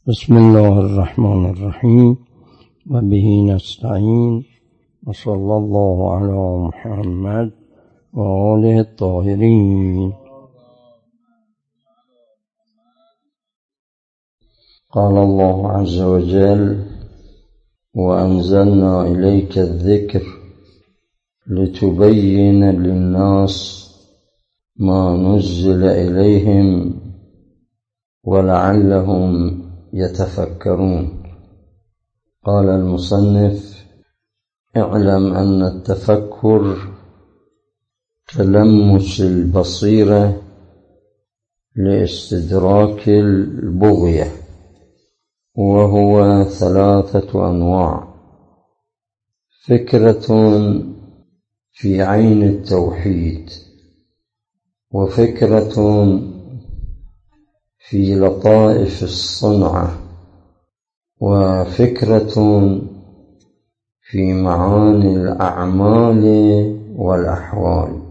بسم الله الرحمن الرحیم و به نستعین و صلی الله علی محمد و آله الطاهرین. قال الله عز وجل وأنزلنا إليك الذكر لتبين للناس ما نزل إليهم ولعلهم يتفكرون. قال المصنف اعلم أن التفكر تلمس البصيرة لاستدراك البغية، وهو 3 أنواع: فكرة في عين التوحيد، وفكرة في لطائف الصنعة، وفكرة في معاني الأعمال والأحوال.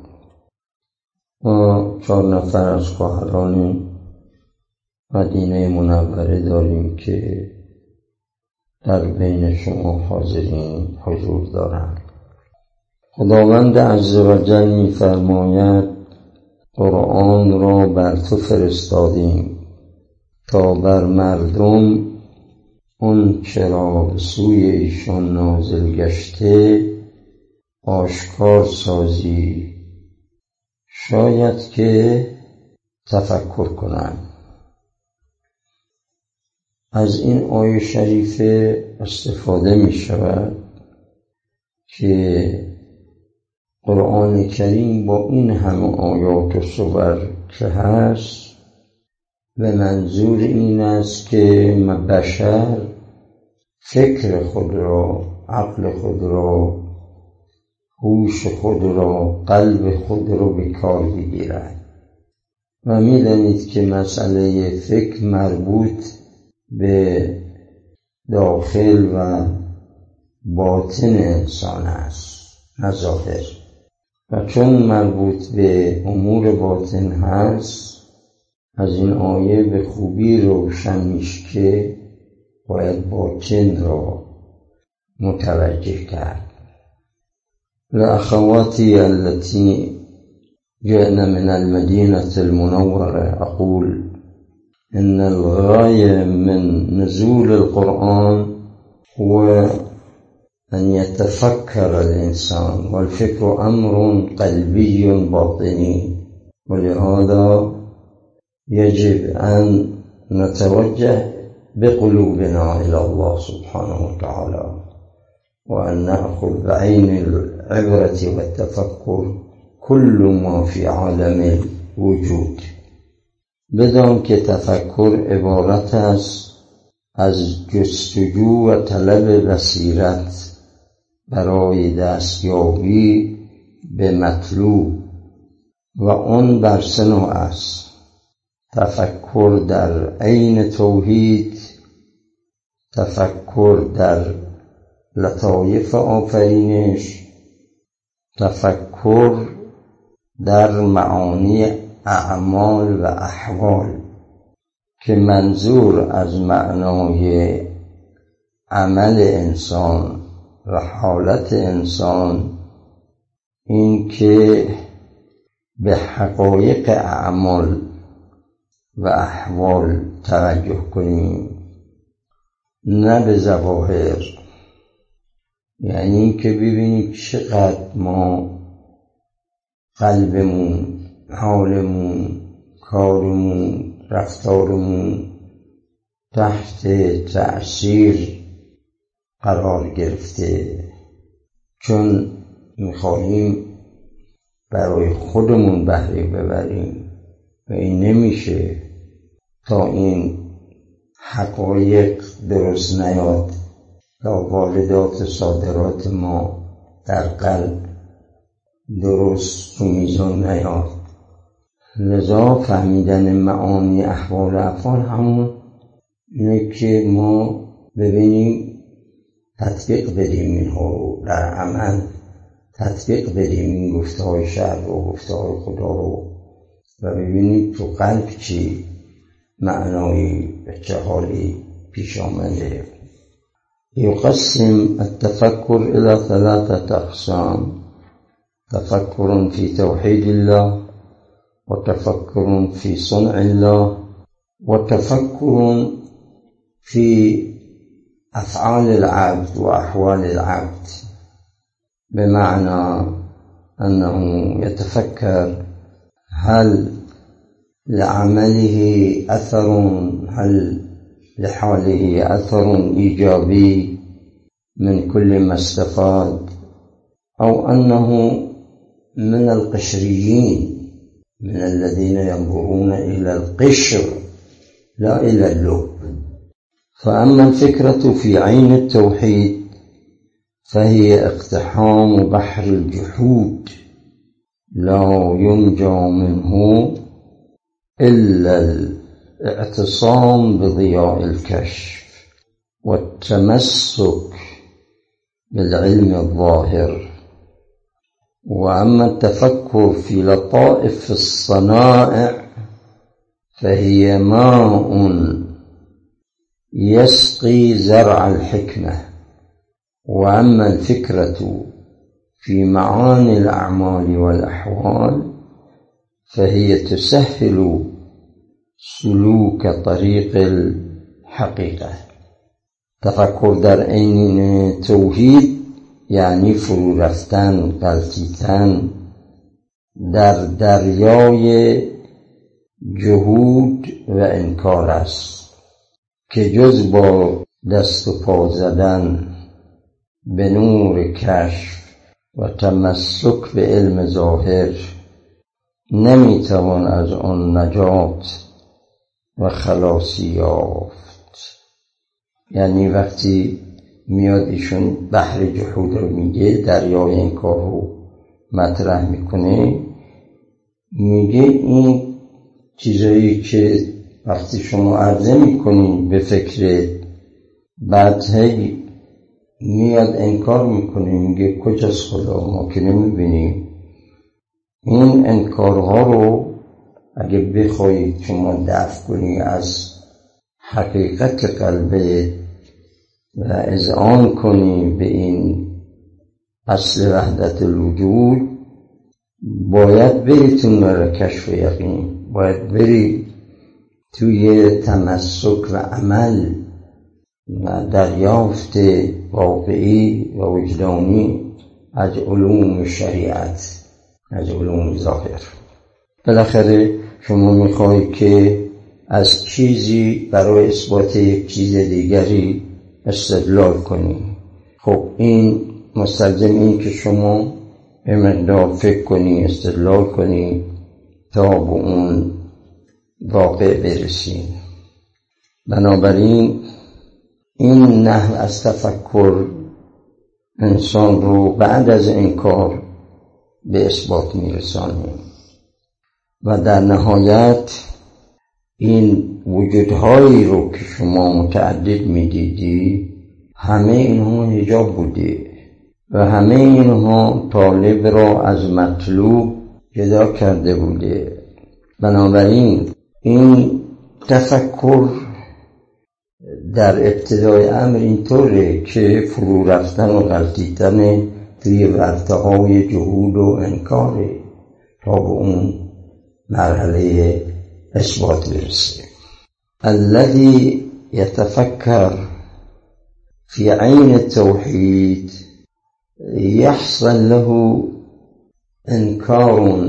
ما 4 نفر از خواهران مدینه منوره داریم که در بین شما حاضرین حضور دارند. خداوند عزوجل می‌فرماید قرآن را بر تو فرستادیم تا بر مردم اون چرا به سوی ایشان نازل گشته آشکار سازی، شاید که تفکر کنند. از این آیه شریفه استفاده می شود که قرآن کریم با این همه آیات و سور که هست به منظور این است که بشر فکر خود را، عقل خود را، هوش خود را، قلب خود را به کار بگیرد. و می‌دانید که مسئله فکر مربوط به داخل و باطن انسان است، نه ظاهر. و چون مربوط به امور باطن هست، از این آیه به خوبی روشن میشه که باید باطن را متوجه کرد. لأخواتي التي جئنا من المدينة المنورة أقول إن الغاية من نزول القرآن هو أن يتفكر الإنسان، والفكر أمر قلبي باطني، ولهذا يجب أن نتوجه بقلوبنا إلى الله سبحانه وتعالى، وأن نأخذ بعين العبرة والتفكر كل ما في عالم الوجود. بدان که تفکر عبارت است از جستجو و طلب بصیرت برای دستیابی به مطلوب، و آن بر 3 نوع است: تفکر در عین توحید، تفکر در لطایف آفرینش، تفکر در معانی اعمال و احوال، که منظور از معنای عمل انسان و حالت انسان این که به حقایق اعمال و احوال توجه کنیم، نه به ظواهر. یعنی این که ببینیم چقدر ما قلبمون، حالمون، کارمون، رفتارمون تحت تأثیر قرار گرفته، چون میخواهیم برای خودمون بهره ببریم و این نمیشه تا این حقایق درست نیاد، تا واردات صادرات ما در قلب درست تو میزان نیاد. لذا فهمیدن معانی احوال و افعال همون اینه که ما ببینیم تطبیق بدیم اینها رو در عمل، تطبیق بدیم این گفته‌های شرع و گفته‌های خدا رو و ببینیم تو قلب چی معنایی به چه حالی پیش آمده. يقسم التفكر إلى 3 أقسام: تفكر في توحيد الله، وتفكر في صنع الله، وتفكر في أفعال العبد وأحوال العبد، بمعنى أنه يتفكر هل لعمله أثر، هل لحاله أثر إيجابي من كل ما استفاد، أو أنه من القشريين، من الذين ينظرون إلى القشر لا إلى اللب. فأما الفكرة في عين التوحيد فهي اقتحام بحر الجحود لا ينجى منه إلا الاعتصام بضياء الكشف والتمسك بالعلم الظاهر. وأما التفكر في لطائف الصنائع فهي ماء يسقي زرع الحكمة. وأما الفكرة في معاني الأعمال والأحوال فهي تسهل سلوك طريق الحقيقة. تفکر در عین توحید یعنی فرو رفتن، غلطیدن در دریای جهود و انکار است که جز با دست و پا زدن به نور کشف و تمسک به علم ظاهر نمیتوان از آن نجات و خلاصی یافت. یعنی وقتی میاد ایشون بحر جهود رو میگه، دریای انکار رو مطرح میکنه، میگه این چیزایی که وقتی شما عرضه میکنین به فکر بعد هی میاد انکار میکنه، میگه کجاست خدا، ما که نمیبینیم. این انکارها رو اگه بخواید شما دفع کنی از حقیقت قلبه و اذعان کنی به این اصل وحدت الوجود، باید بری تو نور کشف یقین، باید بری توی تمسک و عمل و دریافت واقعی و وجدانی از علوم شریعت، از علوم ظاهر. بالاخره شما میخوایی که از چیزی برای اثبات یک چیز دیگری استدلال کنی. خب این مستلزم این که شما به مقدار فکر کنی، استدلال کنی تا به اون واقع برسید. بنابراین این نحو از تفکر انسان رو بعد از انکار به اثبات میرسانه و در نهایت این وجودهایی رو که شما متعدد میدیدی همه اینها حجاب بوده و همه اینها طالب را از مطلوب جدا کرده بوده. بنابراین این تفکر در ابتدای امر اینطوره که فرو رفتن و غلطیدن توی ورطه‌های جهود و انکاره تا به اون مرحله اثبات برسه. الذي يتفكر في عين التوحيد يحصل له انكار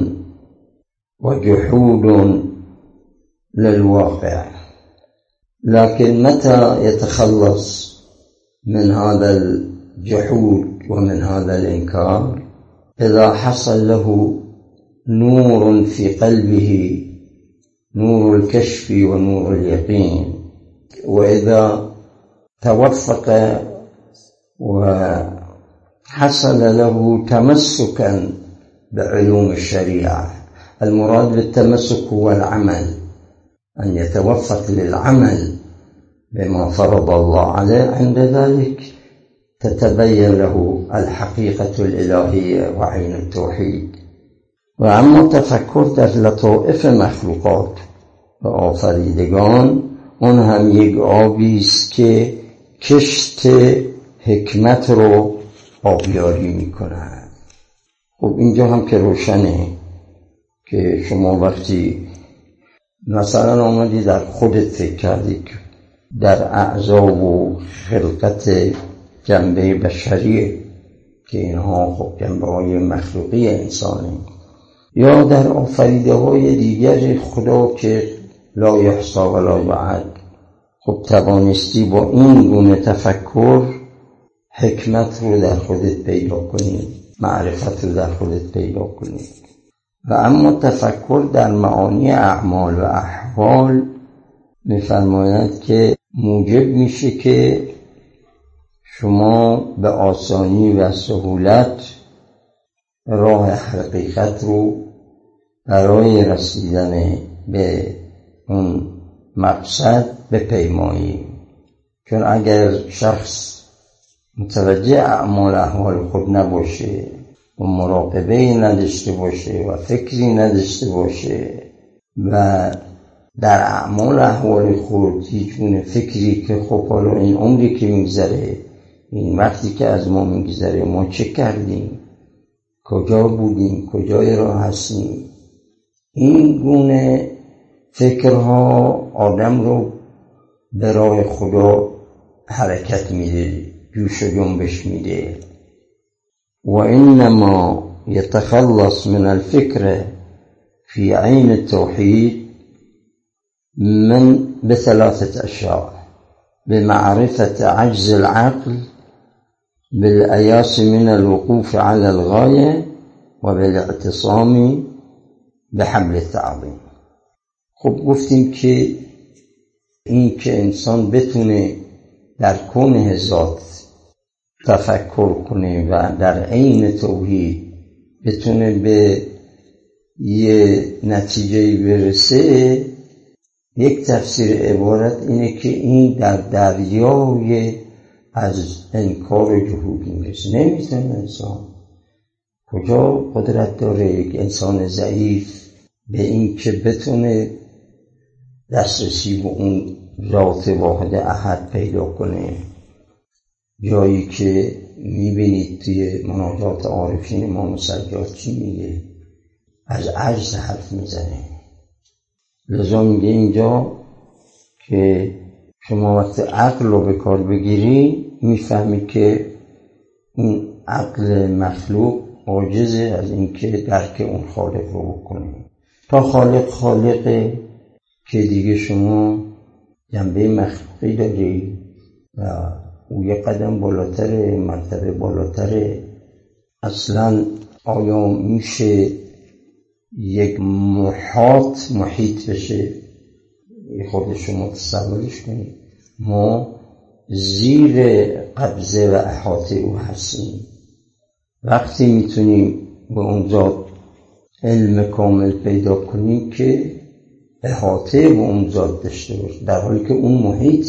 وجحود للواقع، لكن متى يتخلص من هذا الجحود ومن هذا الإنكار؟ إذا حصل له نور في قلبه، نور الكشف ونور اليقين، وإذا توفق وحصل له تمسكا بعلوم الشريعة. المراد بالتمسك هو العمل، أن يتوفق للعمل بما فرض الله عليه، عند ذلك تتبين له الحقيقة الإلهية وعين التوحيد. و اما تفکر در لطائف مخلوقات و آفریدگان اون هم یک آبی است که کشت حکمت رو آبیاری میکنه. خب اینجا هم که روشنه که شما وقتی مثلا آمدی در خودت فکر کردی که در اعضا و خلقت جنبه بشریه که اینها خب جنبه های مخلوقی انسانه، یا در آفریده های دیگر خدا که لا یحصی و لا یعد، خب توانستی با این گونه تفکر حکمت رو در خودت پیدا کنی، معرفت رو در خودت پیدا کنی. و اما تفکر در معانی اعمال و احوال می‌فرماید که موجب میشه که شما به آسانی و سهولت راه حقیقت رو برای رسیدن به اون مقصد بپیمایی. چون اگر شخص متوجه اعمال احوال خود نباشه و مراقبه‌ای نداشته باشه و فکری نداشته باشه و در اعمال احوال خود هیچ گونه فکری که خب حالا این عمری که میگذره، این وقتی که از ما میگذره، ما چه کردیم، کجا بودیم، کجای راه هستیم، این گونه فکرها آدم رو به راه خدا حرکت میده، جوش و جنبش میده. و انما يتخلص من الفكر في عين التوحيد من بثلاثة أشياء: بمعرفة عجز العقل، بالأياس من الوقوف على الغاية، وبالاعتصام بحبل التعظيم. خب گفتیم که این که انسان بتونه در کنه ذات تفکر کنه و در عین توحید بتونه به یه نتیجه برسه، یک تفسیر عبارت اینه که این در دریای از انکار و جهود میرسه. نمیتونه انسان، کجا قدرت داره یک انسان ضعیف به این که بتونه دسترسی به اون ذات واحد احد پیدا کنه؟ جایی که میبینید توی مناجات عارفین امام سجاد چی میگه؟ از عجز حرف میزنه. لذا میگه اینجا که شما وقتی عقل رو به کار بگیری میفهمی که این عقل مخلوق عاجزه از اینکه درک اون خالق رو بکنه. تا خالقه که دیگه شما جنبه مخلوقی داری و او یک قدم بالاتره، مرتبه بالاتره. اصلا آیا میشه یک محیط بشه؟ خود شما تصورش کنید، ما زیر قبضه و احاطه او هستیم. وقتی میتونیم به اون ذات علم کامل پیدا کنیم که احاطه به اون ذات داشته باشه، در حالی که اون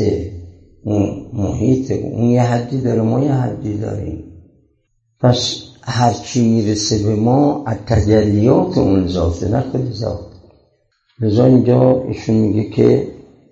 محیطه، اون یه حدی داره، ما یه حدی داریم. پس هرچی میرسه به ما از تجلیات اون ذاته، نه خود ذات. لذا اینجا ایشون میگه که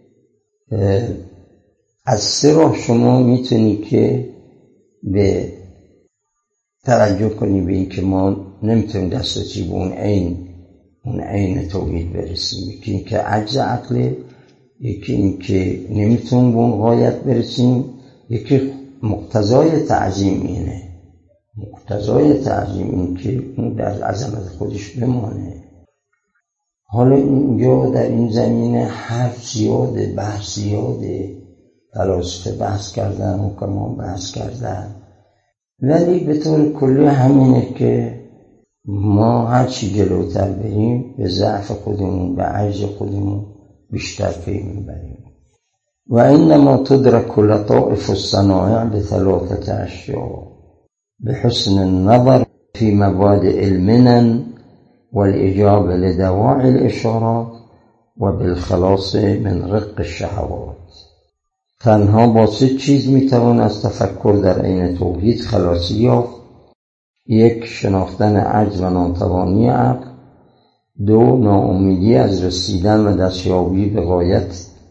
از سه راه شما میتونی که به توجه کنی به این که ما نمیتونیم دسترسی به اون عین توحید برسیم. یکی این که عجز عقله، یکی این که نمیتونیم به اون غایت برسیم، یکی مقتضای تعظیم اینه. مقتضای تعظیم این که اون در عظمت خودش بمانه. حالا اینجا در این زمینه حرف زیاده، بحث زیاده، فلاسفه بحث کردن، حکما بحث کردن، ولی به طور کلی همینه که ما هرچی جلوتر بریم به ضعف خودمون، به عجز خودمون بیشتر پی میبریم. و انما تدرک لطائف الصنائع بثلاثه اشیاء: بحسن النظر في مبادئ المنن، والإجابة لدواعي الإشارات، وبالخلاص من رق الشهوات. تنها با سه چیز میتوان از تفکر در عین توحید خلاصی یافت: یک، شناختن عجز و ناتوانی عقل; دو، ناامیدی از رسیدن و دستیابی به غایت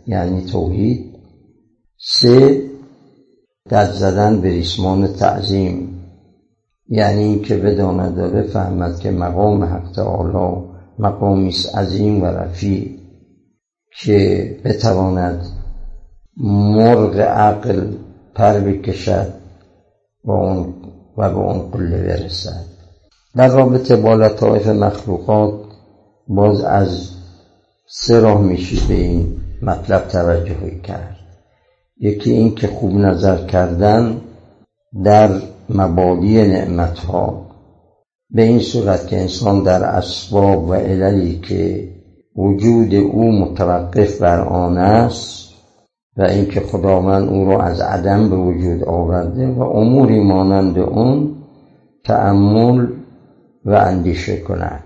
یعنی توحید. 3 دست زدن به ریسمان تعظیم، یعنی این که بداند و بفهمد که مقام حق تعالی مقامی است عظیم و رفیع که بتواند مرغ عقل پر بکشد و به اون قله برسد. در رابطه با لطایف مخلوقات باز از 3 راه میشه به این مطلب توجه کرد. یکی این که خوب نظر کردن در مبادی نعمتها، به این صورت که انسان در اسباب و عللی که وجود او متوقف بر آن است و اینکه خداوند او را از عدم به وجود آورده و اموری مانند اون تأمل و اندیشه کند.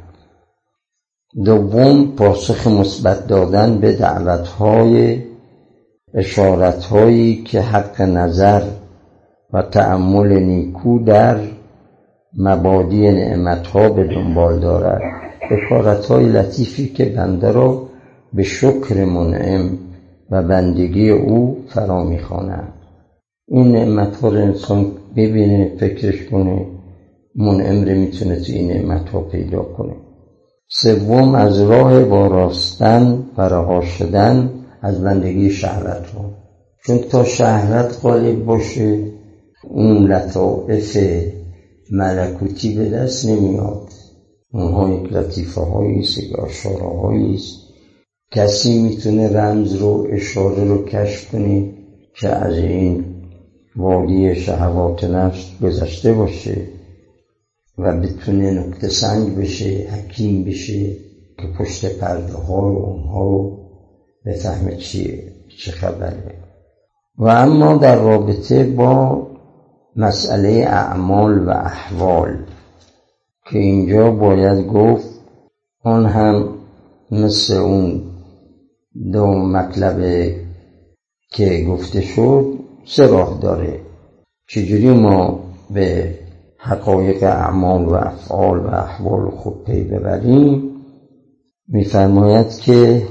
دوم پاسخ مثبت دادن به دعوت‌های اشارت‌هایی که حق نظر و تأمل نیکو در مبادی نعمت‌ها به دنبال دارد، بشارت‌های لطیفی که بنده را به شکر منعم و بندگی او فرا می‌خواند. این نعمت‌ها رو انسان ببینه، فکرش کنه، منعم رو میتونه تو این نعمت‌ها پیدا کنه. سوم از راه واراستن و رها شدن از بندگی شهوت‌ها، چون تا شهوت غالب باشه اون لطائف ملکوتی به دست نمیاد. اونها یک لطیفه هاییست، یک اشاره هاییست. کسی میتونه رمز رو، اشاره رو کشف کنه که از این وادی شهوات نفس گذشته باشه و بتونه نکته سنج بشه، حکیم بشه که پشت پرده ها رو اونها رو بفهمه چه خبره. و اما در رابطه با مسئله اعمال و احوال که اینجا باید گفت آن هم مثل اون 2 مطلب که گفته شد 3 راه داره. چجوری ما به حقایق اعمال و افعال و احوال خود پی ببریم؟ می‌فرماید که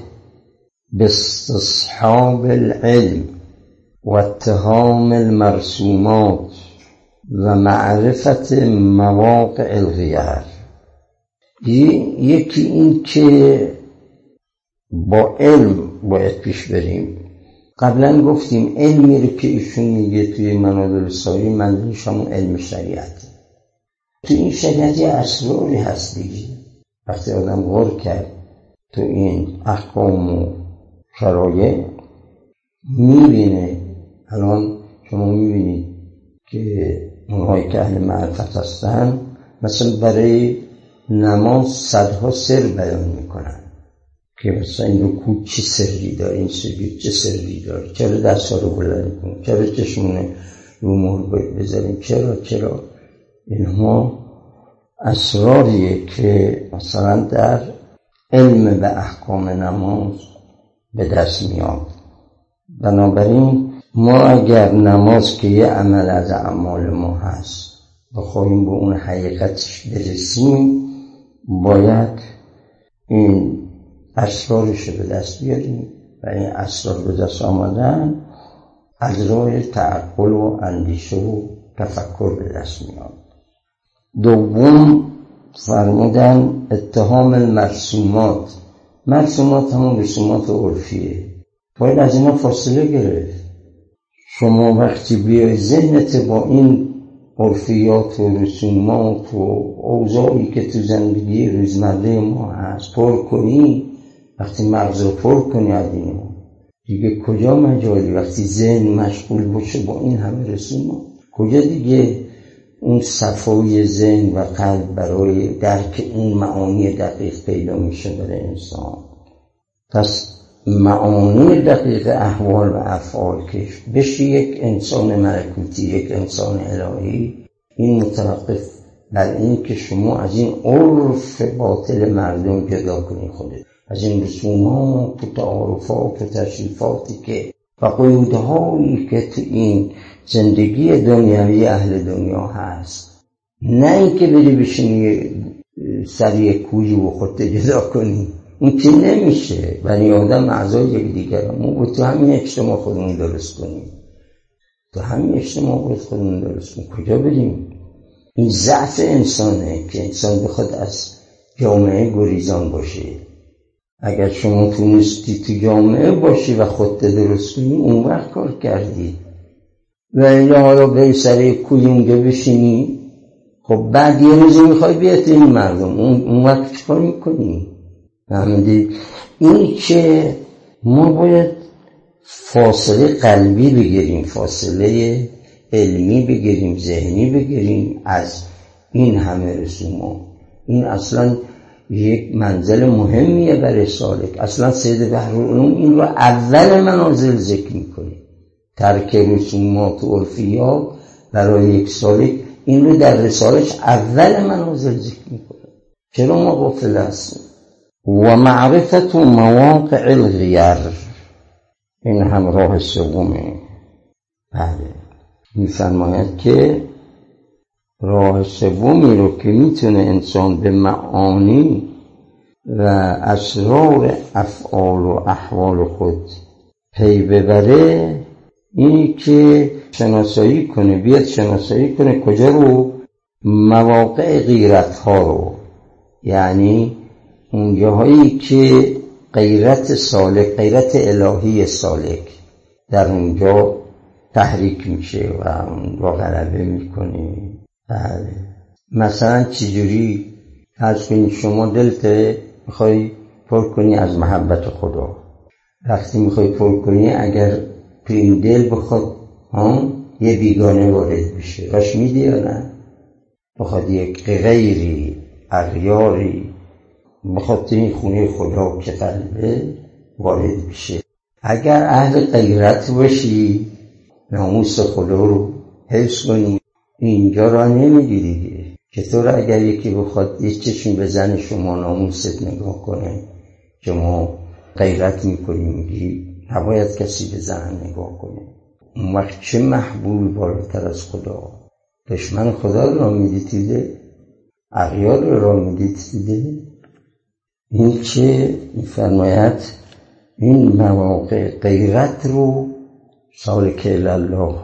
باستصحاب العلم و اتهام المرسومات و معرفت مواقع الغیار. یکی این که با علم باید پیش بریم. قبلا گفتیم علمی رو که ایشون میگه توی منابع رسالی منظورش همون علم شریعت. تو این شریعت اسراری هست دیگه. وقتی آدم غور کرد تو این احکام و شرایع میبینه. الان شما میبینید که اونهایی که اهل معرفت هستن مثلا برای نماز صدها سر بیان میکنن که مثلا این رکوع چه سری داره، این سجود چه سری داره، چرا دست ها رو بلند کنیم، چرا چشمونه رو مهر بذاریم، چرا اینها اسراریه که مثلا در علم به احکام نماز به دست میاد. بنابراین ما اگر نماز که یه عمل از اعمال ما هست بخواهیم به اون حقیقتش برسیم باید این اسرارش به دست بیاریم و این اسرار به دست آمدن از راه تعقل و اندیشه و تفکر به دست میاد. دوم فرمودن اتهام المرسومات. مرسومات همون رسومات عرفیه، باید از اینا فاصله گرفت. شما وقتی بیای ذهنت با این عرفیات و رسومات و اوضاعی که تو زندگی روزمره ما هست پر کنی، وقتی مغز رو پر کنی از اینو دیگه کجا مجالی؟ وقتی ذهن مشغول باشه با این همه رسومات کجا دیگه اون صفای ذهن و قلب برای درک اون معانی دقیق پیدا میشه برای انسان؟ پس معانی دقیق احوال و افعال که بشه یک انسان ملکوتی، یک انسان الهی، این متوقف بر این که شما از این عرف باطل مردم جدا کنی خودت، از این رسومات و تعارفات و تشریفاتی که و قیودهایی که تو این زندگی دنیوی اهل دنیا هست. نه این که بری بشینی سر یک کوی و خودت جدا کنی، این که نمیشه. بنی آدم اعضای یکدیگر، ما باید تو همین اجتماع خودمون درست کنیم، تو همین اجتماع باید خودمون درست کنیم. کجا بریم؟ این ضعف انسانه که انسان بخواد از جامعه گریزان باشه. اگر شما تونستی تو جامعه باشی و خودت درست کنی، اون وقت کار کردی. و الا حالا بری سر کویونگه بشینی، خب بعد یه روزی میخوای بیاد این مردم، اون وقت چی کار میکنی؟ فهمیدی؟ این که ما باید فاصله قلبی بگیریم، فاصله علمی بگیریم، ذهنی بگیریم از این همه رسومات. این اصلا یک منزل مهمیه برای سالک. اصلا سید بحرالعلوم این رو اول منازل ذکر میکنه، ترک رسومات و عرفیات برای یک سالک. این رو در رسالش اول منازل ذکر میکنه. چرا ما غافل هستیم؟ و معرفت مواقع الغیر، این هم راه سومه. بله، میفرماید که راه سومی رو که میتونه انسان به معانی و اسرار افعال و احوال خود پی ببره، اینی که شناسایی کنه، بیاد شناسایی کنه کجا رو؟ مواقع غیرت ها رو، یعنی اون جاهایی که غیرت سالک، غیرت الهی سالک در اونجا تحریک میشه و اونجا غلبه میکنه. بله، مثلا چجوری؟ فرض کنید شما دلت میخوای پر کنی از محبت خدا. وقتی میخوای پر کنی، اگر تو این دل بخواد یه بیگانه وارد بشه، راش میدی یا نه؟ بخواد یک غیری، اغیاری بخواد تو این خونه خدا که قلبه وارد بشه. اگر اهل غیرت باشی، ناموس خدا رو حفظ کنی، اینجا را نمیدی دیگه. چطور اگر یکی بخواد یه چشم بزنه شما ناموست نگاه کنه، شما غیرت میکنی، میگی نباید کسی بزنه نگاه کنه، اون وقت چه محبوب بالاتر از خدا؟ دشمن خدا را میدیده، اغیار را میدیده. این که میفرماید این مواقع غیرت رو سالک الله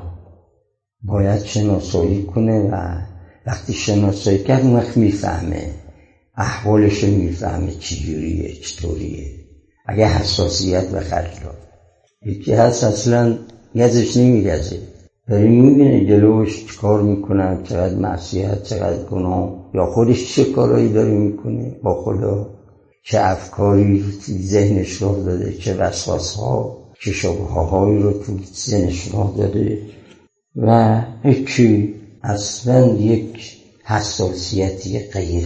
باید شناسایی کنه و وقتی شناسایی کرد اون وقت میفهمه، احوالش میفهمه چجوریه، چطوریه. اگه حساسیت به خرج داد، یکی هست اصلا گزش نمیگزه، داری میبینه جلوش چیکار میکنن، چقدر معصیت، چقدر گناه، یا خودش چه کارایی داره میکنه با خدا، چه افکاری رو تو ذهنش راه داده، چه وسواس‌ها، چه شبهه‌هایی رو تو ذهنش راه داده. و یکی اصلا یک حساسیتی،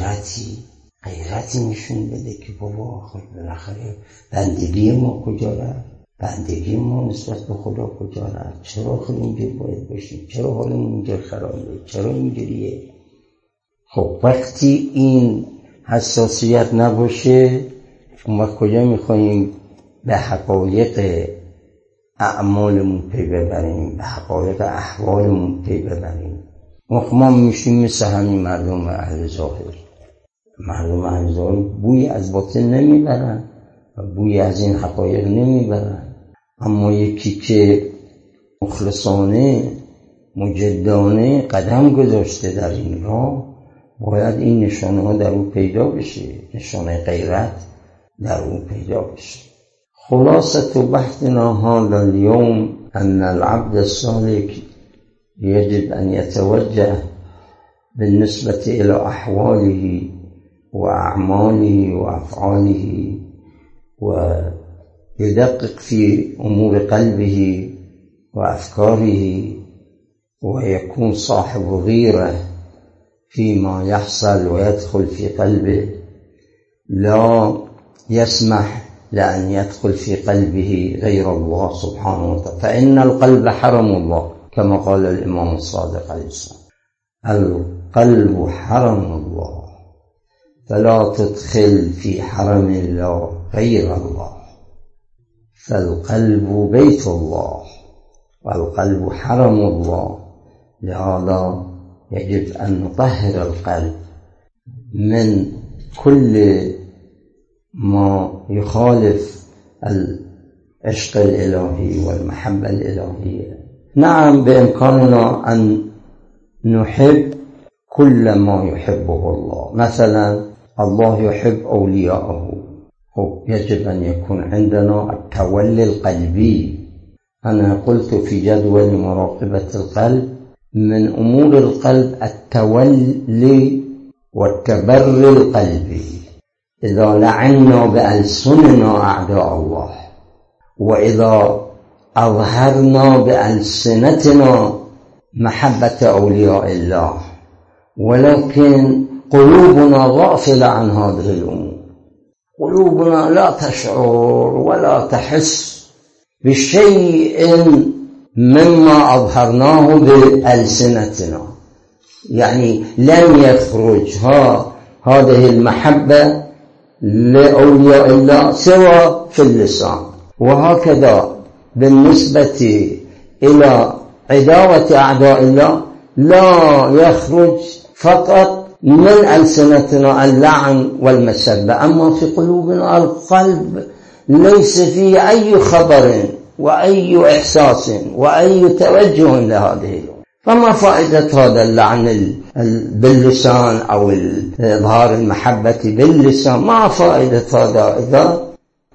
غیرتی نشون بده که بابا خود بالاخره بندگی ما کجا رفت، بندگی ما نسبت به خدا کجا رفت، چرا خود اینجور باید باشیم، چرا حالمون اینجور خرابه، چرا اینجوریه. خب وقتی این حساسیت نباشه، اون وقت کجا میخواییم به حقایق اعمالمون پی ببریم، به حقایق احوالمون پی ببریم؟ ما میشیم مثل همین مردم اهل ظاهر. مردم اهل ظاهر بوی از باطن نمیبرن و بوی از این حقایق نمیبرن، اما یکی که مخلصانه، مجدانه قدم گذاشته در این راه، باید این نشانه ها در او پیدا بشه، نشانه غیرت در او پیدا بشه. خلاصة بحثنا هذا اليوم أن العبد السالك يجب أن يتوجه بالنسبة إلى أحواله وأعماله وأفعاله، ويدقق في أمور قلبه وأفكاره، ويكون صاحب غيرة فيما يحصل ويدخل في قلبه، لا يسمح لأن يدخل في قلبه غير الله سبحانه وتعالى، فإن القلب حرم الله كما قال الإمام الصادق عليه السلام: القلب حرم الله فلا تدخل في حرم الله غير الله، فالقلب بيت الله والقلب حرم الله. لهذا يجب أن نطهر القلب من كل ما يخالف العشق الإلهي والمحبة الإلهية. نعم بإمكاننا أن نحب كل ما يحبه الله. مثلا الله يحب أولياءه، يجب أن يكون عندنا التولي القلبي. أنا قلت في جدول مراقبة القلب من أمور القلب التولي والتبري القلبي. إذا لعنا بألسننا أعداء الله، وإذا أظهرنا بألسنتنا محبة أولياء الله، ولكن قلوبنا غافلة عن هذه الأمور، قلوبنا لا تشعر ولا تحس بشيء مما أظهرناه بألسنتنا، يعني لن يخرج هذه المحبة لأولياء الله سوى في اللسان. وهكذا بالنسبة إلى عداوة أعداء الله لا يخرج فقط من ألسنتنا اللعن والمسبة، أما في قلوبنا القلب ليس فيه أي خبر وأي إحساس وأي توجه لهذه الأمور. فما فائدة هذا اللعن باللسان أو إظهار المحبة باللسان؟ ما فائدة هذا إذا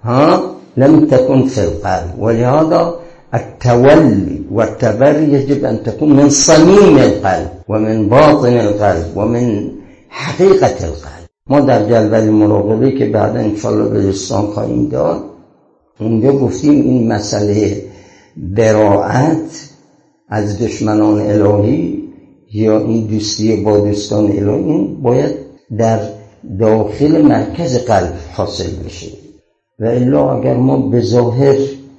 لم تكن في القلب. ولهذا التولي والتبري يجب أن تكون من صميم القلب ومن باطن القلب ومن حقيقة القلب. ما در جلوه المراقبه که بعدا انشاءالله به دستان خواهیم داد، اونجا گفتیم این مسئله براءت از دشمنان الهی یا این دوستی با دوستان الهی، این باید در داخل مرکز قلب حاصل بشه. و الا اگر ما به ظاهر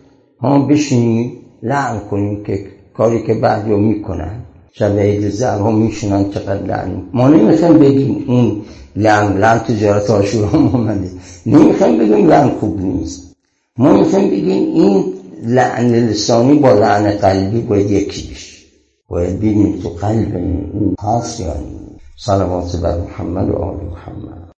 بشینیم لعن کنیم که کاری که بعضی ها میکنن، شب عید زهرها میشنن چقدر لعن، ما نمیخوایم بگیم این لعن تجارت عاشورا آمده، نمیخوایم بگیم لعن خوب نیست، ما میخوایم بگیم این لعن لسانی با لعن قلبی باید یکی بشه، باید ببینیم تو قلب این هست. یعنی صلوات بر محمد و آل محمد.